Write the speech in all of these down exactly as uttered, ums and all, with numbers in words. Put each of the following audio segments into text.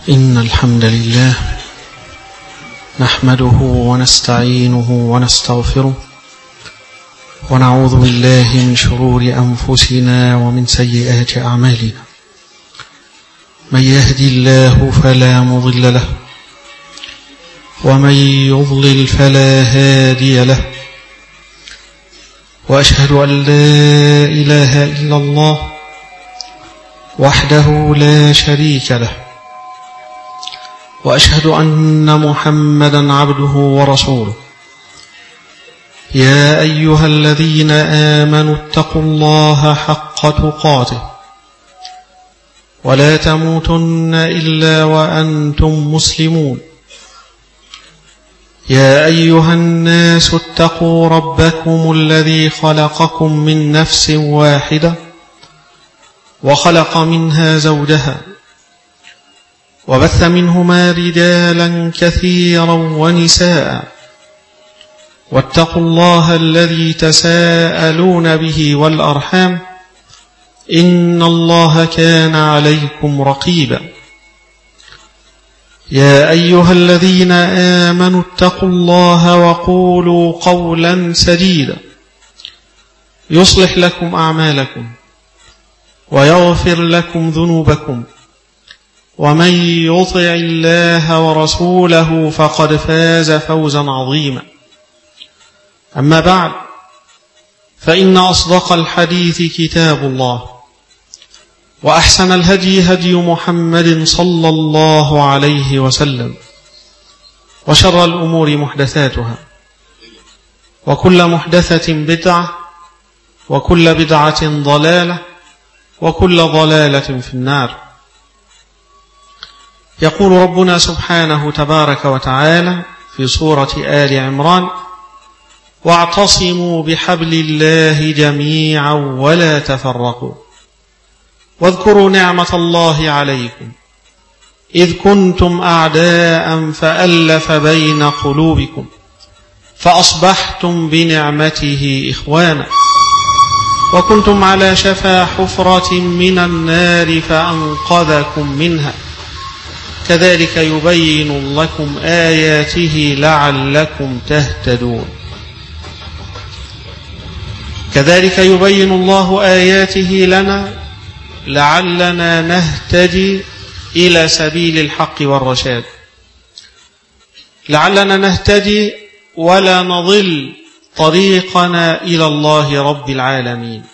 إن الحمد لله نحمده ونستعينه ونستغفره ونعوذ بالله من شرور أنفسنا ومن سيئات أعمالنا. من يهدي الله فلا مضل له ومن يضلل فلا هادي له، وأشهد أن لا إله إلا الله وحده لا شريك له، وأشهد أن محمدا عبده ورسوله. يا أيها الذين آمنوا اتقوا الله حق تقاته ولا تموتن إلا وأنتم مسلمون. يا أيها الناس اتقوا ربكم الذي خلقكم من نفس واحدة وخلق منها زوجها وبث منهما رجالا كثيرا ونساء، واتقوا الله الذي تساءلون به والأرحام إن الله كان عليكم رقيبا. يا أيها الذين آمنوا اتقوا الله وقولوا قولا سديدا يصلح لكم أعمالكم ويغفر لكم ذنوبكم، ومن يطع الله ورسوله فقد فاز فوزا عظيما. أما بعد، فإن أصدق الحديث كتاب الله، وأحسن الهدي هدي محمد صلى الله عليه وسلم، وشر الأمور محدثاتها، وكل محدثة بدعة، وكل بدعة ضلالة، وكل ضلالة في النار. يقول ربنا سبحانه تبارك وتعالى في سورة آل عمران: واعتصموا بحبل الله جميعا ولا تفرقوا واذكروا نعمة الله عليكم إذ كنتم أعداء فألف بين قلوبكم فأصبحتم بنعمته إخوانا وكنتم على شفا حفرة من النار فأنقذكم منها كذلك يبين لكم آياته لعلكم تهتدون. كذلك يبين الله آياته لنا لعلنا نهتدي إلى سبيل الحق والرشاد، لعلنا نهتدي ولا نضل طريقنا إلى الله رب العالمين.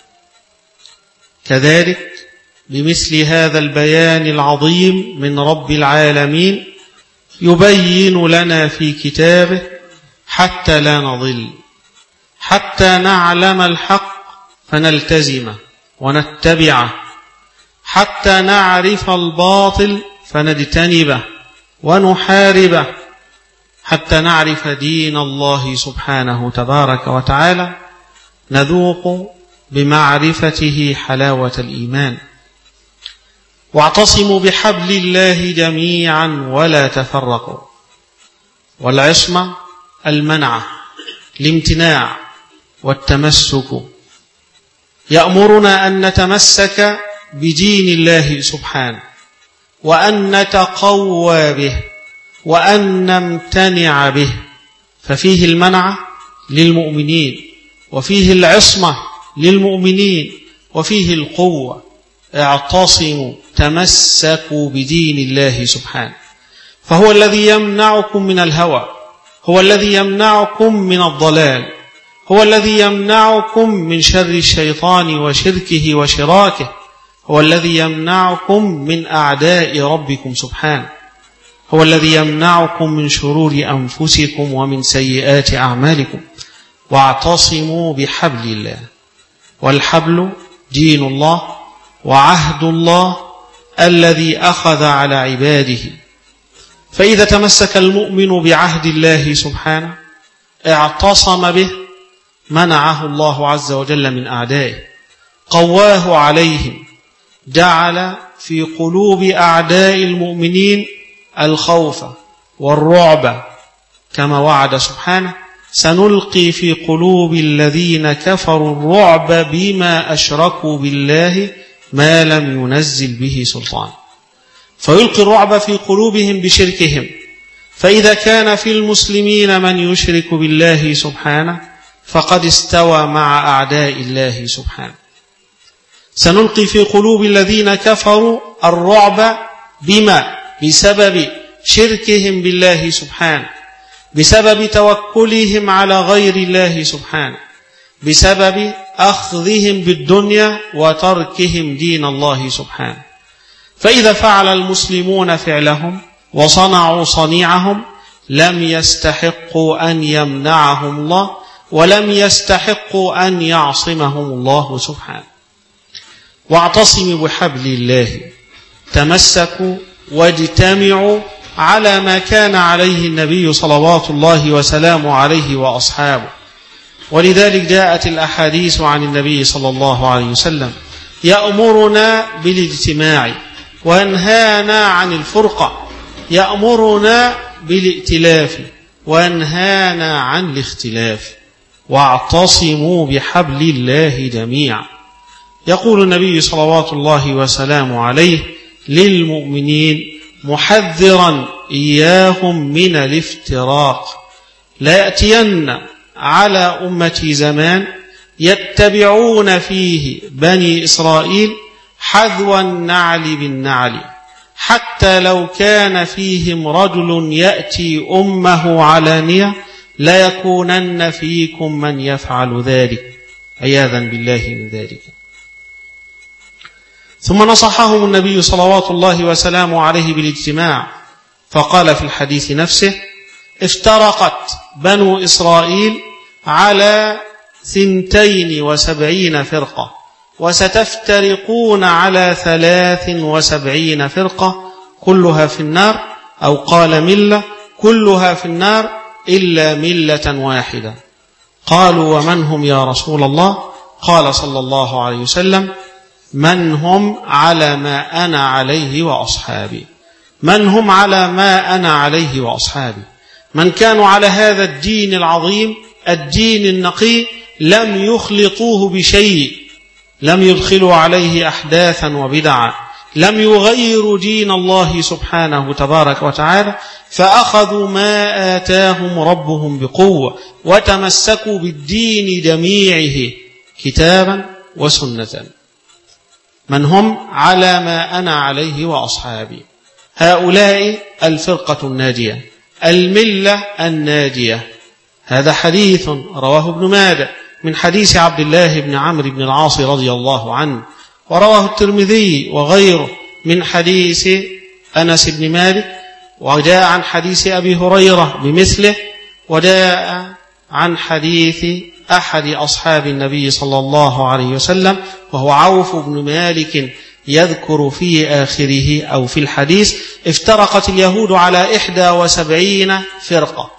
كذلك بمثل هذا البيان العظيم من رب العالمين يبين لنا في كتابه حتى لا نضل، حتى نعلم الحق فنلتزمه ونتبعه، حتى نعرف الباطل فنجتنبه ونحاربه، حتى نعرف دين الله سبحانه تبارك وتعالى، نذوق بمعرفته حلاوة الإيمان. واعتصموا بحبل الله جميعا ولا تفرقوا. والعصمة المنع، الامتناع والتمسك. يأمرنا أن نتمسك بدين الله سبحانه، وأن نتقوى به، وأن نمتنع به. ففيه المنع للمؤمنين، وفيه العصمة للمؤمنين، وفيه القوة. اعتصموا، تمسكوا بدين الله سبحانه، فهو الذي يمنعكم من الهوى، هو الذي يمنعكم من الضلال، هو الذي يمنعكم من شر الشيطان وشركه وشراكه، هو الذي يمنعكم من أعداء ربكم سبحانه، هو الذي يمنعكم من شرور أنفسكم ومن سيئات أعمالكم. واعتصموا بحبل الله. والحبل دين الله وعهد الله الذي أخذ على عباده. فإذا تمسك المؤمن بعهد الله سبحانه اعتصم به، منعه الله عز وجل من أعدائه، قواه عليهم، جعل في قلوب أعداء المؤمنين الخوف والرعب، كما وعد سبحانه: سنلقي في قلوب الذين كفروا الرعب بما أشركوا بالله ما لم ينزل به سلطان. فيلقي الرعب في قلوبهم بشركهم. فإذا كان في المسلمين من يشرك بالله سبحانه فقد استوى مع أعداء الله سبحانه. سنلقي في قلوب الذين كفروا الرعب بما بسبب شركهم بالله سبحانه، بسبب توكلهم على غير الله سبحانه، بسبب أخذهم بالدنيا وتركهم دين الله سبحانه. فإذا فعل المسلمون فعلهم وصنعوا صنيعهم لم يستحقوا أن يمنعهم الله، ولم يستحقوا أن يعصمهم الله سبحانه. واعتصموا بحبل الله، تمسكوا واجتمعوا على ما كان عليه النبي صلوات الله وسلامه عليه وأصحابه. ولذلك جاءت الأحاديث عن النبي صلى الله عليه وسلم يأمرنا بالاجتماع وينهانا عن الفرقة، يأمرنا بالائتلاف وينهانا عن الاختلاف. واعتصموا بحبل الله جميعا. يقول النبي صلوات الله وسلامه عليه للمؤمنين محذرا إياهم من الافتراق: لا يأتين على أمتي زمان يتبعون فيه بني إسرائيل حذو النعل بالنعل، حتى لو كان فيهم رجل يأتي أمه علانية ليكونن فيكم من يفعل ذلك، عياذا بالله من ذلك. ثم نصحهم النبي صلوات الله وسلامه عليه بالاجتماع، فقال في الحديث نفسه: افترقت بنو إسرائيل على ثنتين وسبعين فرقة، وستفترقون على ثلاث وسبعين فرقة، كلها في النار، أو قال ملة كلها في النار إلا ملة واحدة. قالوا: ومن هم يا رسول الله؟ قال صلى الله عليه وسلم: من هم على ما أنا عليه وأصحابي. من هم على ما أنا عليه وأصحابي. من كانوا على هذا الدين العظيم، الدين النقي، لم يخلطوه بشيء، لم يدخلوا عليه أحداثا وبدعا، لم يغيروا دين الله سبحانه تبارك وتعالى، فأخذوا ما آتاهم ربهم بقوة وتمسكوا بالدين جميعه كتابا وسنة. من هم على ما أنا عليه وأصحابي. هؤلاء الفرقة الناجية، الملة الناجية. هذا حديث رواه ابن ماجه من حديث عبد الله بن عمرو بن العاص رضي الله عنه، ورواه الترمذي وغيره من حديث أنس بن مالك، وجاء عن حديث أبي هريرة بمثله، وجاء عن حديث أحد أصحاب النبي صلى الله عليه وسلم وهو عوف بن مالك، يذكر في آخره أو في الحديث: افترقت اليهود على إحدى وسبعين فرقة،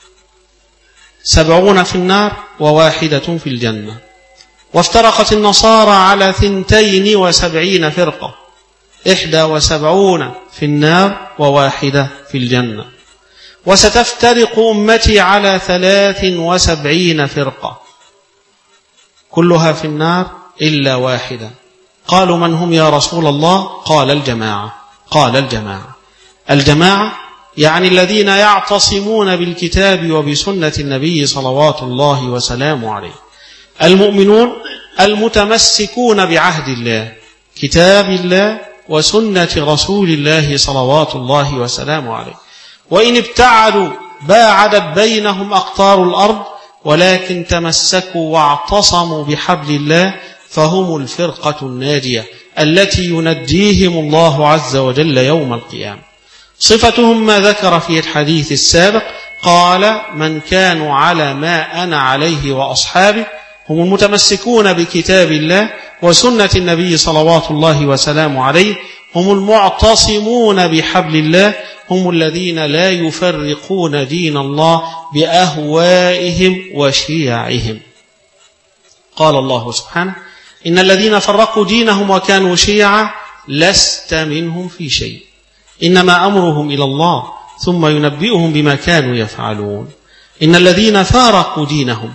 سبعون في النار وواحدة في الجنة. وافترقت النصارى على ثنتين وسبعين فرقة، إحدى وسبعون في النار وواحدة في الجنة. وستفترق أمتي على ثلاث وسبعين فرقة، كلها في النار إلا واحدة. قالوا: من هم يا رسول الله؟ قال: الجماعة. قال: الجماعة. الجماعة يعني الذين يعتصمون بالكتاب وبسنة النبي صلوات الله وسلامه عليه، المؤمنون المتمسكون بعهد الله، كتاب الله وسنة رسول الله صلوات الله وسلامه عليه. وإن ابتعدوا باعدت بينهم أقطار الأرض، ولكن تمسكوا واعتصموا بحبل الله، فهم الفرقة الناجية التي ينجيهم الله عز وجل يوم القيامة. صفتهم ما ذكر في الحديث السابق، قال: من كانوا على ما أنا عليه وأصحابي، هم المتمسكون بكتاب الله وسنة النبي صلوات الله وسلامه عليه، هم المعتصمون بحبل الله، هم الذين لا يفرقون دين الله بأهوائهم وشيعهم. قال الله سبحانه: إن الذين فرقوا دينهم وكانوا شيعا لست منهم في شيء، إنما أمرهم إلى الله ثم ينبئهم بما كانوا يفعلون. إن الذين فارقوا دينهم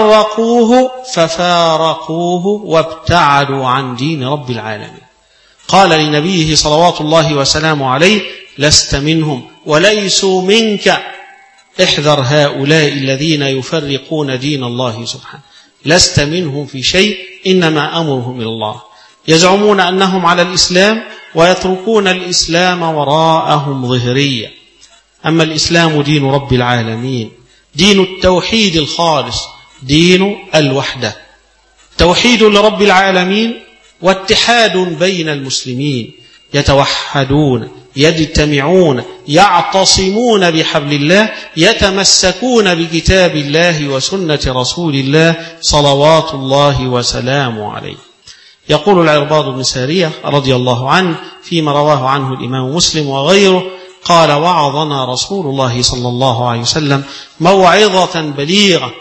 فرقوه ففارقوه وابتعدوا عن دين رب العالمين. قال لنبيه صلوات الله وسلامه عليه لست منهم وليسوا منك، احذر هؤلاء الذين يفرقون دين الله سبحانه، لست منهم في شيء إنما أمرهم إلى الله. يزعمون أنهم على الإسلام ويتركون الإسلام وراءهم ظهريا. أما الإسلام دين رب العالمين، دين التوحيد الخالص، دين الوحدة، توحيد لرب العالمين واتحاد بين المسلمين، يتوحدون يجتمعون يعتصمون بحبل الله، يتمسكون بكتاب الله وسنة رسول الله صلوات الله وسلامه عليه. يقول العرباض بن سارية رضي الله عنه فيما رواه عنه الإمام مسلم وغيره قال وعظنا رسول الله صلى الله عليه وسلم موعظة بليغة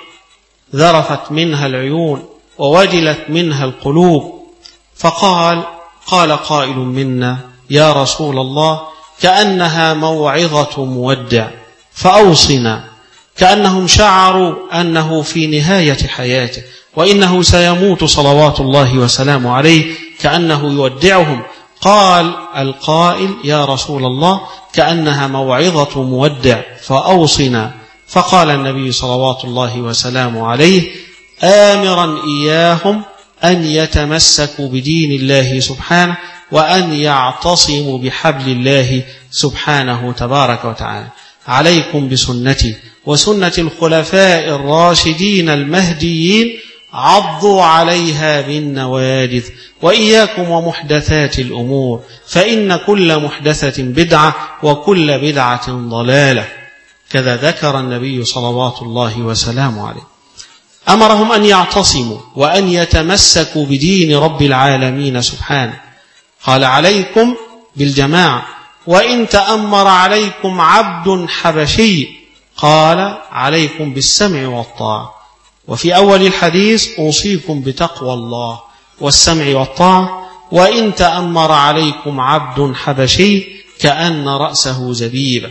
ذرفت منها العيون ووجلت منها القلوب، فقال قال قائل منا يا رسول الله كأنها موعظة مودع فأوصنا، كأنهم شعروا أنه في نهاية حياته وإنه سيموت صلوات الله وسلامه عليه، كأنه يودعهم. قال القائل يا رسول الله كأنها موعظة مودع فأوصنا، فقال النبي صلوات الله وسلامه عليه آمرا إياهم أن يتمسكوا بدين الله سبحانه وأن يعتصموا بحبل الله سبحانه تبارك وتعالى. عليكم بسنتي وسنة الخلفاء الراشدين المهديين عضوا عليها بالنواجذ، وإياكم ومحدثات الأمور فإن كل محدثة بدعة وكل بدعة ضلالة. كذا ذكر النبي صلوات الله وسلامه عليه. أمرهم أن يعتصموا وأن يتمسكوا بدين رب العالمين سبحانه. قال عليكم بالجماعة، وإن تأمر عليكم عبد حبشي قال عليكم بالسمع والطاعة. وفي أول الحديث أوصيكم بتقوى الله والسمع والطاعة، وإن تأمر عليكم عبد حبشي كأن رأسه زبيبة.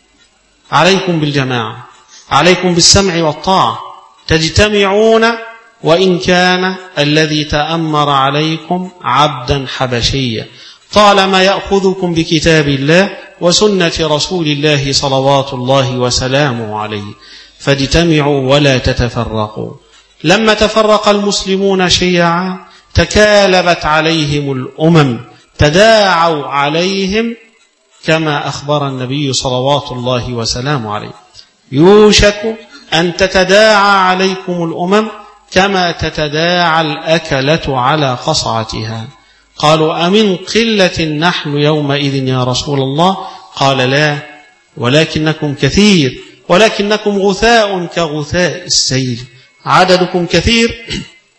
عليكم بالجماعة، عليكم بالسمع والطاعة، تجتمعون وإن كان الذي تأمر عليكم عبدا حبشيا، طالما يأخذكم بكتاب الله وسنة رسول الله صلوات الله وسلامه عليه، فاجتمعوا ولا تتفرقوا. لما تفرق المسلمون شيعا تكالبت عليهم الأمم، تداعوا عليهم كما أخبر النبي صلوات الله وسلامه عليه. يوشك أن تتداعى عليكم الأمم كما تتداعى الأكلة على قصعتها. قالوا أمن قلة نحن يومئذ يا رسول الله؟ قال لا، ولكنكم كثير، ولكنكم غثاء كغثاء السيل. عددكم كثير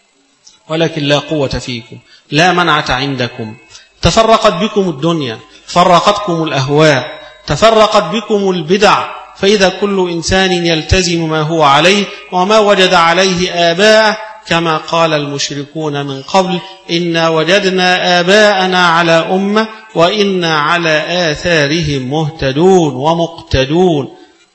ولكن لا قوة فيكم، لا منعة عندكم. تفرقت بكم الدنيا، فرقتكم الأهواء، تفرقت بكم البدع، فإذا كل إنسان يلتزم ما هو عليه وما وجد عليه آباءه، كما قال المشركون من قبل إنا وجدنا آباءنا على أمة وإنا على آثارهم مهتدون ومقتدون.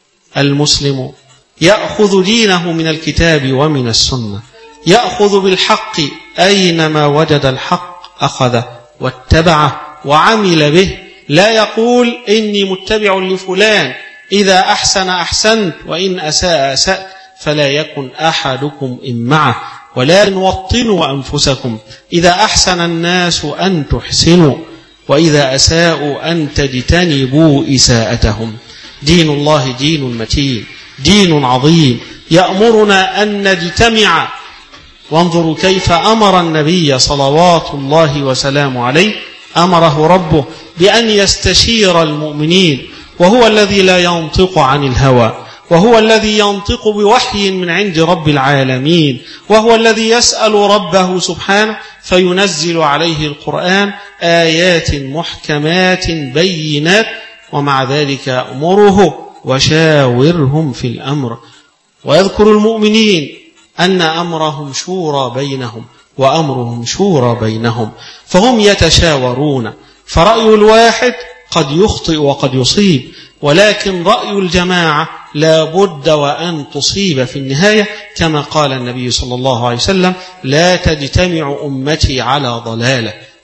المسلم يأخذ دينه من الكتاب ومن السنة، يأخذ بالحق أينما وجد الحق أخذه واتبعه وعمل به، لا يقول إني متبع لفلان، إذا أحسن أحسنت وإن أساء أسأت، فلا يكن أحدكم إن معه، ولكن وطنوا أنفسكم، إذا أحسن الناس أن تحسنوا وإذا أساءوا أن تجتنبوا إساءتهم. دين الله دين متين، دين عظيم، يأمرنا أن نجتمع. وانظروا كيف أمر النبي صلوات الله وسلامه عليه، أمره ربه بأن يستشير المؤمنين، وهو الذي لا ينطق عن الهوى، وهو الذي ينطق بوحي من عند رب العالمين، وهو الذي يسأل ربه سبحانه فينزل عليه القرآن آيات محكمات بينات، ومع ذلك أمره وشاورهم في الأمر. ويذكر المؤمنين أن أمرهم شورى بينهم وأمرهم شورى بينهم، فهم يتشاورون، فرأي الواحد قد يخطئ وقد يصيب، ولكن رأي الجماعة لا بد وأن تصيب في النهاية، كما قال النبي صلى الله عليه وسلم لا تجتمع أمتي على ضلالة،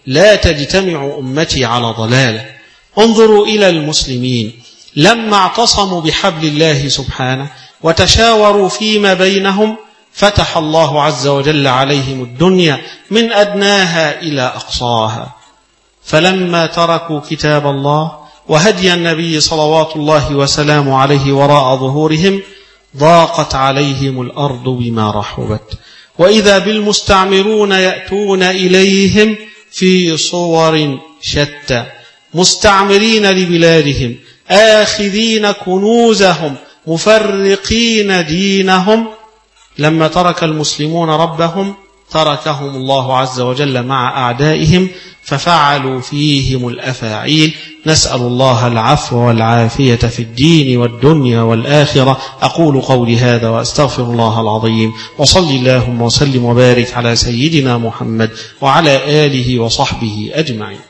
لا تجتمع أمتي على ضلالة. انظروا إلى المسلمين لما اعتصموا بحبل الله سبحانه وتشاوروا فيما بينهم فتح الله عز وجل عليهم الدنيا من أدناها إلى أقصاها. فلما تركوا كتاب الله وهدي النبي صلوات الله وسلامه عليه وراء ظهورهم ضاقت عليهم الأرض بما رحبت، وإذا بالمستعمرون يأتون إليهم في صور شتى مستعمرين لبلادهم آخذين كنوزهم مفرقين دينهم. لما ترك المسلمون ربهم تركهم الله عز وجل مع أعدائهم ففعلوا فيهم الأفاعيل. نسأل الله العفو والعافية في الدين والدنيا والآخرة. أقول قولي هذا وأستغفر الله العظيم، وصل اللهم وسلم وبارك على سيدنا محمد وعلى آله وصحبه أجمعين.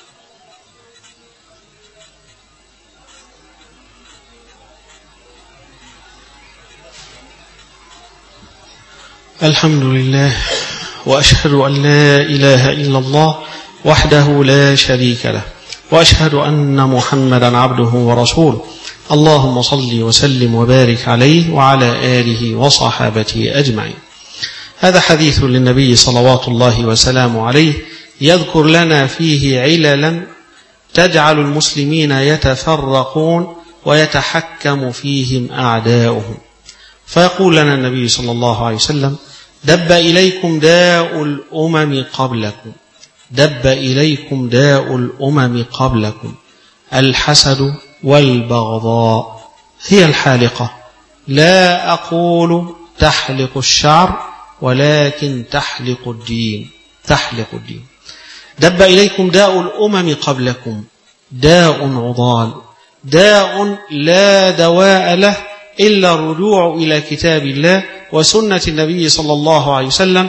الحمد لله، وأشهد أن لا إله إلا الله وحده لا شريك له، وأشهد أن محمدا عبده ورسوله. اللهم صل وسلم وبارك عليه وعلى آله وصحابته أجمعين. هذا حديث للنبي صلوات الله وسلامه عليه يذكر لنا فيه عللا تجعل المسلمين يتفرقون ويتحكم فيهم أعداؤهم. فيقول لنا النبي صلى الله عليه وسلم: دب إليكم داء الأمم قبلكم دب إليكم داء الأمم قبلكم الحسد والبغضاء. هي الحالقة، لا أقول تحلق الشعر ولكن تحلق الدين تحلق الدين. دب إليكم داء الأمم قبلكم، داء عضال، داء لا دواء له إلا الرجوع إلى كتاب الله وسنة النبي صلى الله عليه وسلم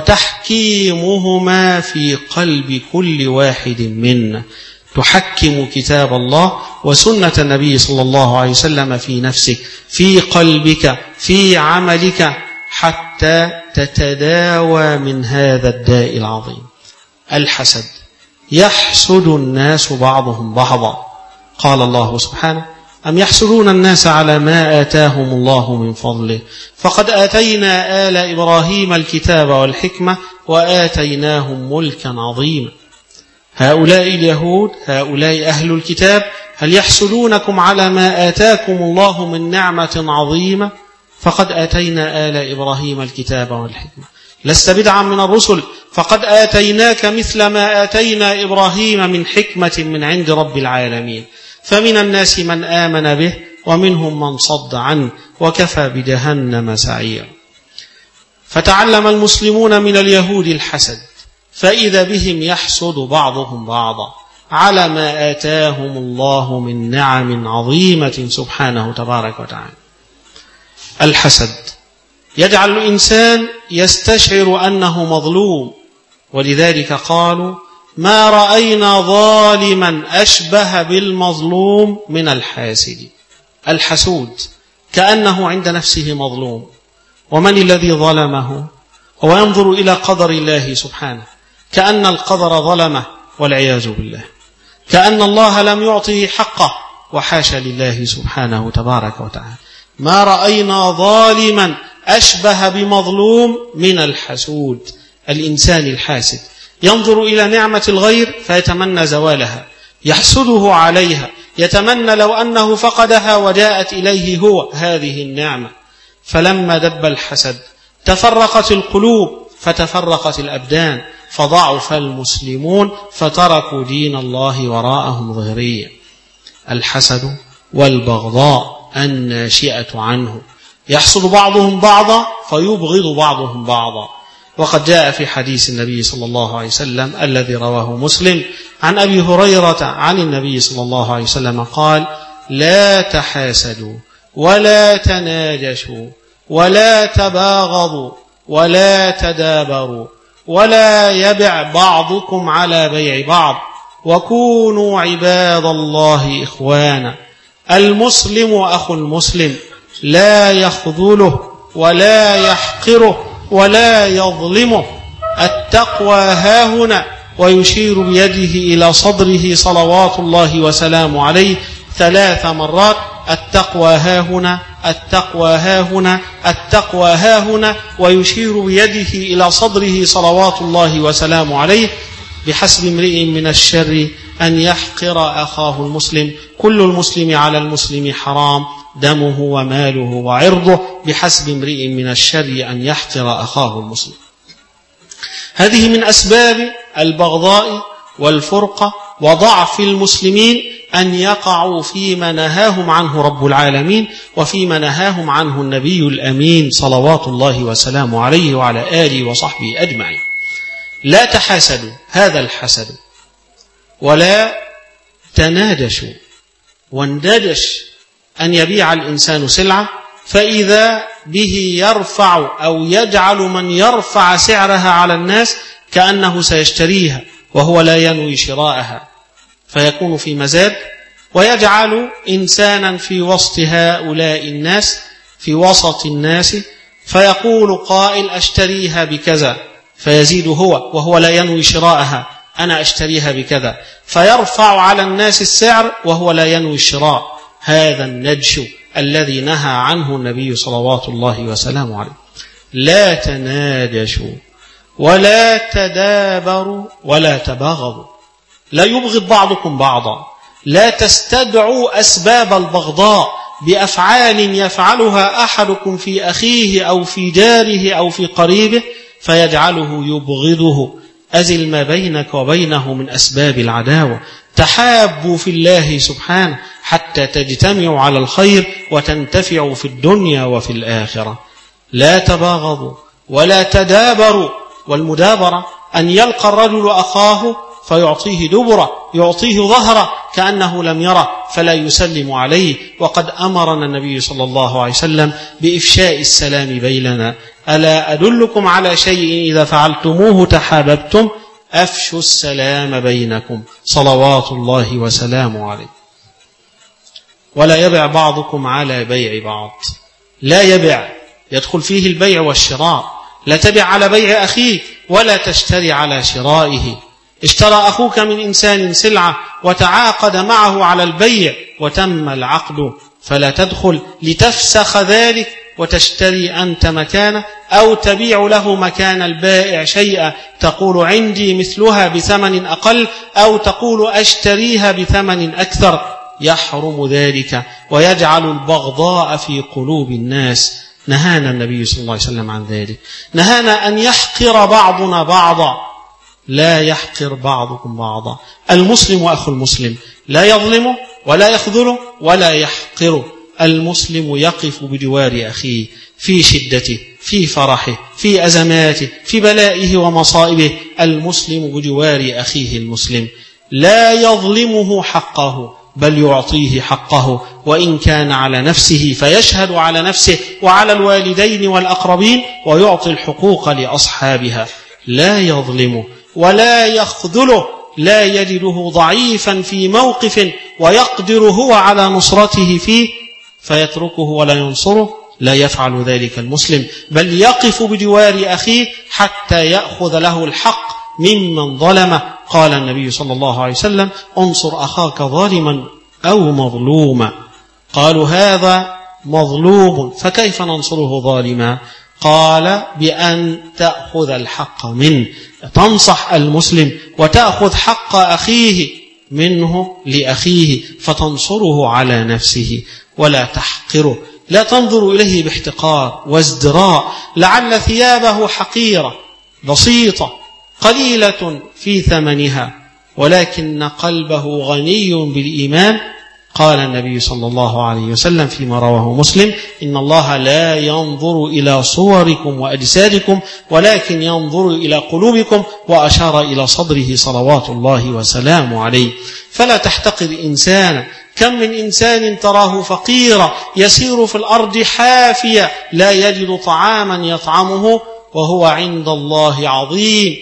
وتحكيمهما في قلب كل واحد منا. تحكم كتاب الله وسنة النبي صلى الله عليه وسلم في نفسك، في قلبك، في عملك، حتى تتداوى من هذا الداء العظيم. الحسد، يحسد الناس بعضهم بعضا. قال الله سبحانه: أم يحسدون الناس على ما آتاهم الله من فضله فقد آتينا آل إبراهيم الكتاب والحكمة وآتيناهم ملكا عظيما. هؤلاء اليهود، هؤلاء أهل الكتاب، هل يحسدونكم على ما آتاكم الله من نعمة عظيمة؟ فقد آتينا آل إبراهيم الكتاب والحكمة. لست بدعا من الرسل، فقد آتيناك مثل ما آتينا إبراهيم من حكمة من عند رب العالمين. فمن الناس من آمن به ومنهم من صد عنه وكفى بجهنم سعيرا. فتعلم المسلمون من اليهود الحسد، فإذا بهم يحسد بعضهم بعضا على ما آتاهم الله من نعم عظيمة سبحانه تبارك وتعالى. الحسد يجعل الإنسان يستشعر أنه مظلوم، ولذلك قالوا: ما رأينا ظالما أشبه بالمظلوم من الحاسد. الحسود كأنه عند نفسه مظلوم، ومن الذي ظلمه؟ هو ينظر إلى قدر الله سبحانه كأن القدر ظلمه والعياذ بالله، كأن الله لم يعطه حقه، وحاشا لله سبحانه تبارك وتعالى. ما رأينا ظالما أشبه بمظلوم من الحسود. الإنسان الحاسد ينظر إلى نعمة الغير فيتمنى زوالها، يحسده عليها، يتمنى لو أنه فقدها وجاءت إليه هو هذه النعمة. فلما دب الحسد تفرقت القلوب فتفرقت الأبدان، فضعف المسلمون فتركوا دين الله وراءهم ظهريا. الحسد والبغضاء الناشئة عنه، يحسد بعضهم بعضا فيبغض بعضهم بعضا. وقد جاء في حديث النبي صلى الله عليه وسلم الذي رواه مسلم عن أبي هريرة عن النبي صلى الله عليه وسلم قال: لا تحاسدوا ولا تناجشوا ولا تباغضوا ولا تدابروا ولا يبع بعضكم على بيع بعض وكونوا عباد الله إخوانا. المسلم أخو المسلم لا يخذله ولا يحقره ولا يظلمه. التقوى هاهنا ويشير بيده إلى صدره صلوات الله وسلامه عليه ثلاث مرات: التقوى هاهنا، التقوى هاهنا، التقوى هاهنا، ويشير بيده إلى صدره صلوات الله وسلامه عليه. بحسب امرئ من الشر أن يحقر أخاه المسلم، كل المسلم على المسلم حرام، دمه وماله وعرضه، بحسب امرئ من الشر أن يحقر أخاه المسلم. هذه من أسباب البغضاء والفرقة وضعف المسلمين أن يقعوا فيما نهاهم عنه رب العالمين وفيما نهاهم عنه النبي الأمين صلوات الله وسلامه عليه وعلى آله وصحبه أجمعين. لا تحاسدوا، هذا الحسد، ولا تنادشوا. وانددش أن يبيع الإنسان سلعة فإذا به يرفع أو يجعل من يرفع سعرها على الناس كأنه سيشتريها وهو لا ينوي شراءها، فيكون في مزاد، ويجعل إنسانا في وسط هؤلاء الناس، في وسط الناس، فيقول قائل: أشتريها بكذا، فيزيد هو وهو لا ينوي شراءها: أنا أشتريها بكذا، فيرفع على الناس السعر وهو لا ينوي الشراء. هذا الندش الذي نهى عنه النبي صلوات الله وسلامه عليه. لا تناجشوا ولا تدابروا ولا تباغضوا، لا يبغض بعضكم بعضا، لا تستدعوا أسباب البغضاء بأفعال يفعلها أحدكم في أخيه أو في جاره أو في قريبه فيجعله يبغضه. أزل ما بينك وبينه من أسباب العداوة. تحابوا في الله سبحانه حتى تجتمعوا على الخير وتنتفعوا في الدنيا وفي الآخرة. لا تباغضوا ولا تدابروا. والمدابرة أن يلقى الرجل أخاه فيعطيه دبره، يعطيه ظهره كأنه لم يره فلا يسلم عليه. وقد أمرنا النبي صلى الله عليه وسلم بإفشاء السلام بيننا: ألا أدلكم على شيء إذا فعلتموه تحاببتم؟ أفشوا السلام بينكم، صلوات الله وسلامه عليه. ولا يبع بعضكم على بيع بعض. لا يبع، يدخل فيه البيع والشراء. لا تبع على بيع أخيك ولا تشتري على شرائه. اشترى أخوك من إنسان سلعة وتعاقد معه على البيع وتم العقد، فلا تدخل لتفسخ ذلك وتشتري أنت مكانه، أو تبيع له مكان البائع شيئا تقول عندي مثلها بثمن أقل، أو تقول أشتريها بثمن أكثر. يحرم ذلك ويجعل البغضاء في قلوب الناس. نهانا النبي صلى الله عليه وسلم عن ذلك. نهانا أن يحقر بعضنا بعضا. لا يحقر بعضكم بعضا. المسلم أخو المسلم لا يظلمه ولا يخذله ولا يحقره. المسلم يقف بجوار أخيه في شدته، في فرحه، في أزماته، في بلائه ومصائبه. المسلم بجوار أخيه المسلم لا يظلمه حقه بل يعطيه حقه، وإن كان على نفسه فيشهد على نفسه وعلى الوالدين والأقربين ويعطي الحقوق لأصحابها. لا يظلمه ولا يخذله. لا يجده ضعيفا في موقف ويقدر هو على نصرته فيه فيتركه ولا ينصره. لا يفعل ذلك المسلم، بل يقف بجوار أخيه حتى يأخذ له الحق ممن ظلمه. قال النبي صلى الله عليه وسلم: انصر أخاك ظالما أو مظلوما. قالوا: هذا مظلوم فكيف ننصره ظالما؟ قال: بأن تأخذ الحق منه، تنصح المسلم وتأخذ حق أخيه منه لأخيه فتنصره على نفسه ولا تحقره. لا تنظر إليه باحتقار وازدراء، لعل ثيابه حقيرة بسيطة قليلة في ثمنها ولكن قلبه غني بالإيمان. قال النبي صلى الله عليه وسلم فيما رواه مسلم: إن الله لا ينظر إلى صوركم وأجسادكم ولكن ينظر إلى قلوبكم. وأشار إلى صدره صلوات الله وسلامه عليه. فلا تحتقر إنسانا. كم من إنسان تراه فقيرا يسير في الأرض حافيا لا يجد طعاما يطعمه وهو عند الله عظيم.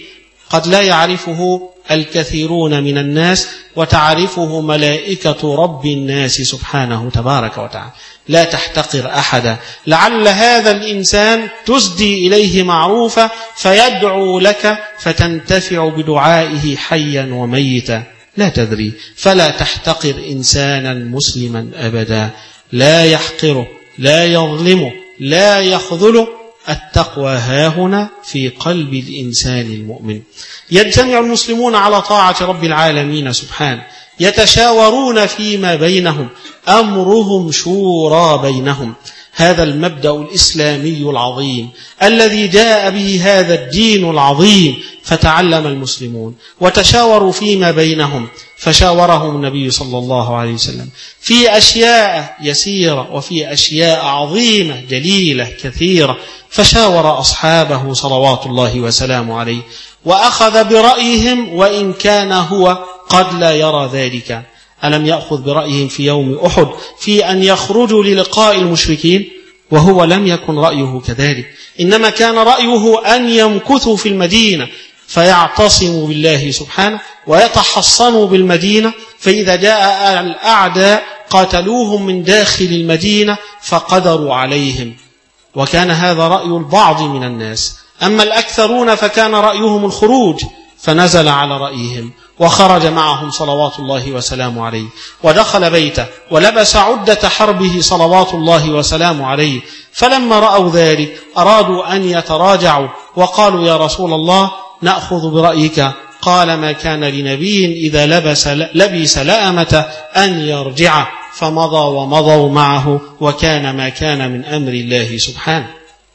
قد لا يعرفه الكثيرون من الناس وتعرفه ملائكة رب الناس سبحانه تبارك وتعالى. لا تحتقر أحدا، لعل هذا الإنسان تسدي إليه معروفا فيدعو لك فتنتفع بدعائه حيا وميتا، لا تدري. فلا تحتقر إنسانا مسلما أبدا، لا يحقره، لا يظلمه، لا يخذله. التقوى هاهنا في قلب الإنسان المؤمن. يجتمع المسلمون على طاعة رب العالمين سبحانه، يتشاورون فيما بينهم، أمرهم شورى بينهم. هذا المبدأ الإسلامي العظيم الذي جاء به هذا الدين العظيم. فتعلم المسلمون وتشاوروا فيما بينهم، فشاورهم النبي صلى الله عليه وسلم في أشياء يسيرة وفي أشياء عظيمة جليلة كثيرة. فشاور أصحابه صلوات الله وسلامه عليه، وأخذ برأيهم وإن كان هو قد لا يرى ذلك. ألم يأخذ برأيهم في يوم أحد في أن يخرجوا للقاء المشركين؟ وهو لم يكن رأيه كذلك، إنما كان رأيه أن يمكثوا في المدينة فيعتصموا بالله سبحانه ويتحصنوا بالمدينة، فإذا جاء الأعداء قاتلوهم من داخل المدينة فقدروا عليهم. وكان هذا رأي البعض من الناس. أما الأكثرون فكان رأيهم الخروج، فنزل على رأيهم وخرج معهم صلوات الله وسلامه عليه، ودخل بيته ولبس عدة حربه صلوات الله وسلامه عليه. فلما رأوا ذلك أرادوا أن يتراجعوا وقالوا يا رسول الله نأخذ برأيك. قال ما كان لنبي إذا لبس لبس لأمة أن يرجع، فمضى ومضوا معه، وكان ما كان من أمر الله سبحانه.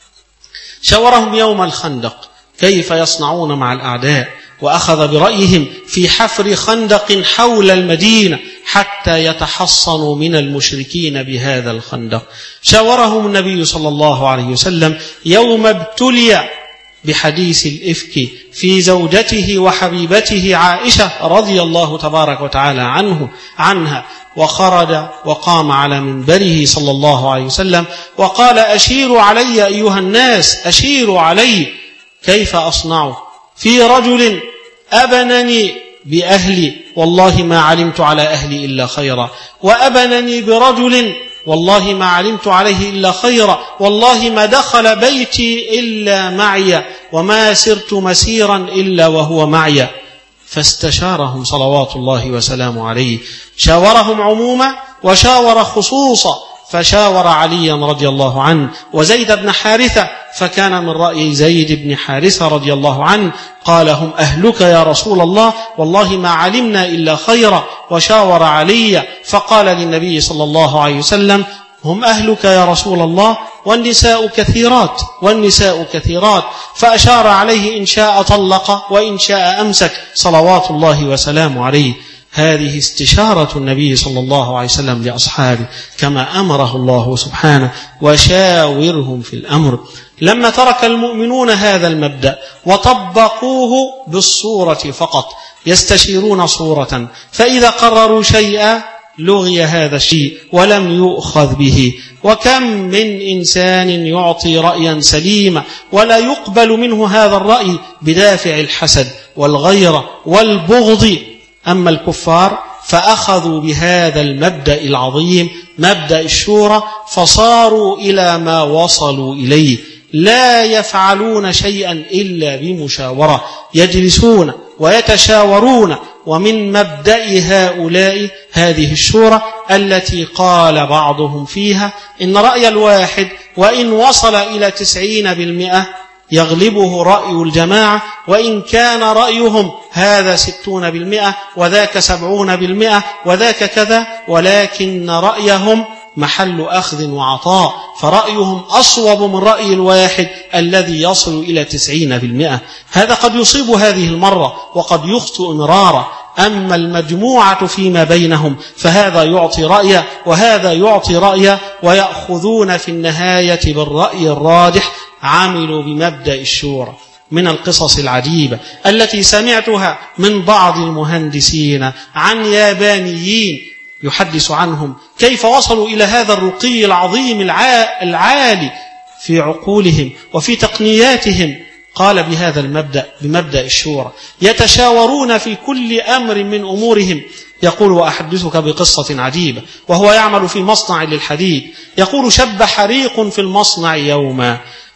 شاورهم يوم الخندق كيف يصنعون مع الأعداء، وأخذ برأيهم في حفر خندق حول المدينة حتى يتحصنوا من المشركين بهذا الخندق. شاورهم النبي صلى الله عليه وسلم يوم ابتلي بحديث الإفك في زوجته وحبيبته عائشة رضي الله تبارك وتعالى عنه عنها، وخرج وقام على منبره صلى الله عليه وسلم وقال أشيروا علي أيها الناس، أشيروا علي كيف أصنع في رجل أبنني بأهلي والله ما علمت على أهلي إلا خيرا، وأبنني برجل والله ما علمت عليه إلا خيرا، والله ما دخل بيتي إلا معي، وما سرت مسيرا إلا وهو معي. فاستشارهم صلوات الله وسلامه عليه، شاورهم عموما وشاور خصوصا. فشاور عليا رضي الله عنه وزيد بن حارثة، فكان من رأي زيد بن حارثة رضي الله عنه قال هم أهلك يا رسول الله والله ما علمنا إلا خيرا. وشاور علي فقال للنبي صلى الله عليه وسلم هم أهلك يا رسول الله والنساء كثيرات والنساء كثيرات. فأشار عليه إن شاء طلق وإن شاء أمسك صلوات الله وسلامه عليه. هذه استشارة النبي صلى الله عليه وسلم لأصحابه كما أمره الله سبحانه وشاورهم في الأمر. لما ترك المؤمنون هذا المبدأ وطبقوه بالصورة فقط، يستشيرون صورة، فإذا قرروا شيئا لغي هذا الشيء ولم يؤخذ به. وكم من إنسان يعطي رأيا سليما ولا يقبل منه هذا الرأي بدافع الحسد والغيرة والبغض. أما الكفار فأخذوا بهذا المبدأ العظيم مبدأ الشورى، فصاروا إلى ما وصلوا إليه، لا يفعلون شيئا إلا بمشاورة، يجلسون ويتشاورون. ومن مبدأ هؤلاء هذه الشورى التي قال بعضهم فيها إن رأي الواحد وإن وصل إلى تسعين بالمئة يغلبه رأي الجماعة، وإن كان رأيهم هذا ستون بالمئة وذاك سبعون بالمئة وذاك كذا، ولكن رأيهم محل أخذ وعطاء، فرأيهم أصوب من رأي الواحد الذي يصل إلى تسعين بالمئة. هذا قد يصيب هذه المرة وقد يخطئ مرارا. أما المجموعة فيما بينهم فهذا يعطي رأيا وهذا يعطي رأيا، ويأخذون في النهاية بالرأي الراجح. عملوا بمبدأ الشورى. من القصص العجيبة التي سمعتها من بعض المهندسين عن يابانيين يحدث عنهم كيف وصلوا إلى هذا الرقي العظيم العالي في عقولهم وفي تقنياتهم. قال بهذا المبدأ، بمبدأ الشورى، يتشاورون في كل أمر من أمورهم. يقول: وأحدثك بقصة عجيبة، وهو يعمل في مصنع للحديد، يقول: شب حريق في المصنع يوما،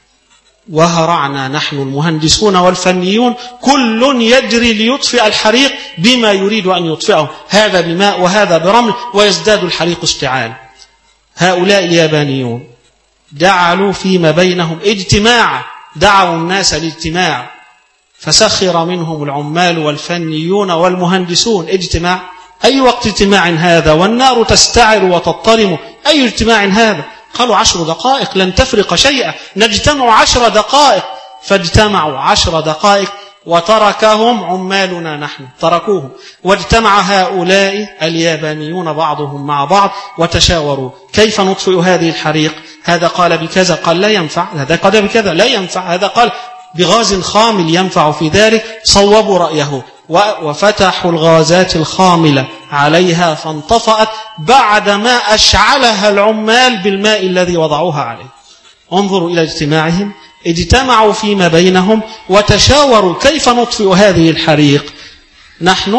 وهرعنا نحن المهندسون والفنيون كل يجري ليطفئ الحريق بما يريد أن يطفئه، هذا بماء وهذا برمل، ويزداد الحريق اشتعال. هؤلاء اليابانيون جعلوا فيما بينهم اجتماعا، دعوا الناس لاجتماع، فسخر منهم العمال والفنيون والمهندسون. اجتماع؟ أي وقت اجتماع هذا والنار تستعر وتضطرم؟ أي اجتماع هذا؟ قالوا: عشر دقائق لن تفرق شيئا، نجتمع عشر دقائق. فاجتمعوا عشر دقائق وتركهم عمالنا نحن، تركوهم، واجتمع هؤلاء اليابانيون بعضهم مع بعض وتشاوروا: كيف نطفئ هذه الحريق؟ هذا قال بكذا، قال لا ينفع، هذا قال بكذا لا ينفع، هذا قال بغاز خامل ينفع في ذلك. صوبوا رأيه وفتحوا الغازات الخاملة عليها فانطفأت بعدما أشعلها العمال بالماء الذي وضعوها عليه. انظروا إلى اجتماعهم، اجتمعوا فيما بينهم وتشاوروا كيف نطفئ هذه الحريق. نحن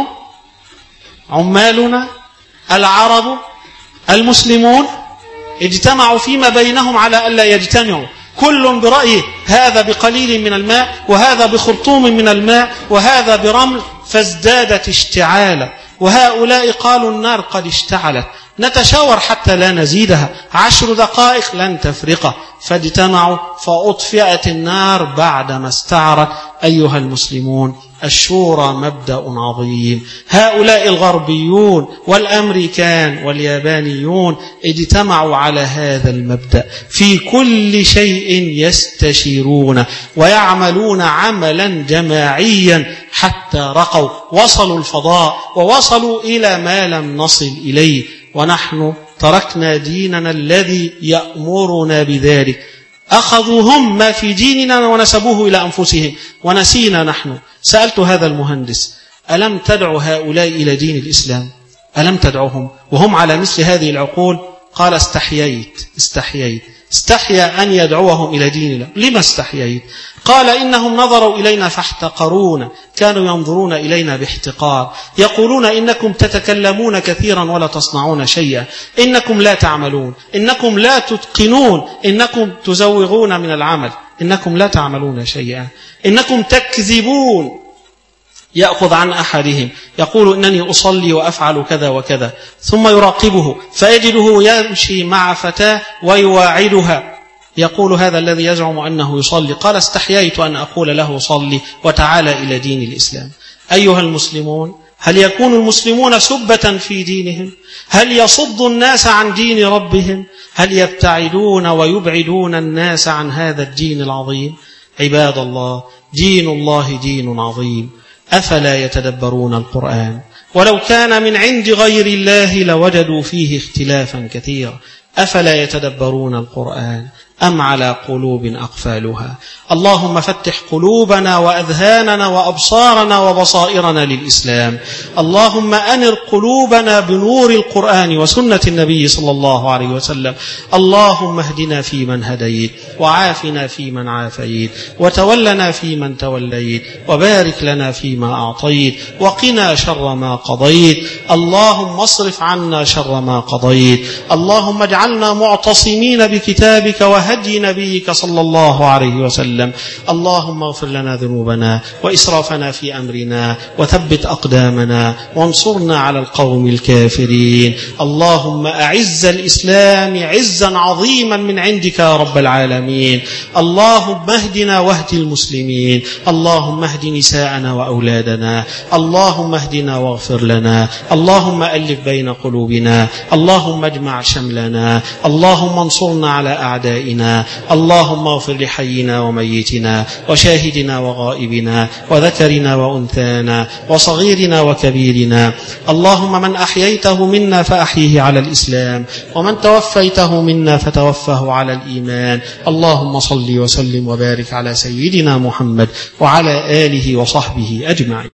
عمالنا العرب المسلمون اجتمعوا فيما بينهم على ألا يجتمعوا، كل برأيه، هذا بقليل من الماء وهذا بخرطوم من الماء وهذا برمل، فازدادت اشتعالا. وهؤلاء قالوا: النار قد اشتعلت، نتشاور حتى لا نزيدها، عشر دقائق لن تفرقه. فاجتمعوا فأطفئت النار بعدما استعرت. أيها المسلمون، الشورى مبدأ عظيم. هؤلاء الغربيون والأمريكان واليابانيون اجتمعوا على هذا المبدأ، في كل شيء يستشيرون ويعملون عملا جماعيا حتى رقوا، وصلوا الفضاء ووصلوا إلى ما لم نصل إليه، ونحن تركنا ديننا الذي يأمرنا بذلك. أخذوا هم ما في ديننا ونسبوه إلى أنفسهم ونسينا نحن. سألت هذا المهندس: ألم تدعو هؤلاء إلى دين الإسلام؟ ألم تدعوهم وهم على مثل هذه العقول؟ قال: استحييت استحييت استحيا أن يدعوهم إلى دين الله. لما استحييت؟ قال: إنهم نظروا إلينا فاحتقرونا، كانوا ينظرون إلينا باحتقار، يقولون: إنكم تتكلمون كثيرا ولا تصنعون شيئا، إنكم لا تعملون، إنكم لا تتقنون، إنكم تزوغون من العمل، إنكم لا تعملون شيئا، إنكم تكذبون. يأخذ عن أحدهم يقول: إنني أصلي وأفعل كذا وكذا، ثم يراقبه فيجده يمشي مع فتاة ويواعدها، يقول: هذا الذي يزعم أنه يصلي. قال: استحييت أن أقول له صلي وتعالى إلى دين الإسلام. أيها المسلمون، هل يكون المسلمون سبة في دينهم؟ هل يصد الناس عن دين ربهم؟ هل يبتعدون ويبعدون الناس عن هذا الدين العظيم؟ عباد الله، دين الله دين عظيم، أفلا يتدبرون القرآن؟ ولو كان من عند غير الله لوجدوا فيه اختلافا كثيرا. أفلا يتدبرون القرآن أم على قلوب أقفالها؟ اللهم فتح قلوبنا وأذهاننا وأبصارنا وبصائرنا للإسلام. اللهم أنر قلوبنا بنور القرآن وسنة النبي صلى الله عليه وسلم. اللهم اهدنا فيمن هديت، وعافنا فيمن عافيت، وتولنا فيمن توليت، وبارك لنا فيما أعطيت، وقنا شر ما قضيت. اللهم اصرف عنا شر ما قضيت. اللهم اجعلنا معتصمين بكتابك وهدي نبيك صلى الله عليه وسلم. اللهم اغفر لنا ذنوبنا وإسرافنا في أمرنا، وثبت أقدامنا، وانصرنا على القوم الكافرين. اللهم أعز الإسلام عزا عظيما من عندك يا رب العالمين. اللهم اهدنا واهد المسلمين. اللهم اهد نساءنا وأولادنا. اللهم اهدنا واغفر لنا. اللهم ألف بين قلوبنا. اللهم اجمع شملنا. اللهم انصرنا على أعدائنا. اللهم اغفر لحينا وميتنا وشاهدنا وغائبنا وذكرنا وأنثانا وصغيرنا وكبيرنا. اللهم من أحييته منا فأحيه على الإسلام، ومن توفيته منا فتوفه على الإيمان. اللهم صل وسلم وبارك على سيدنا محمد وعلى آله وصحبه أجمعين.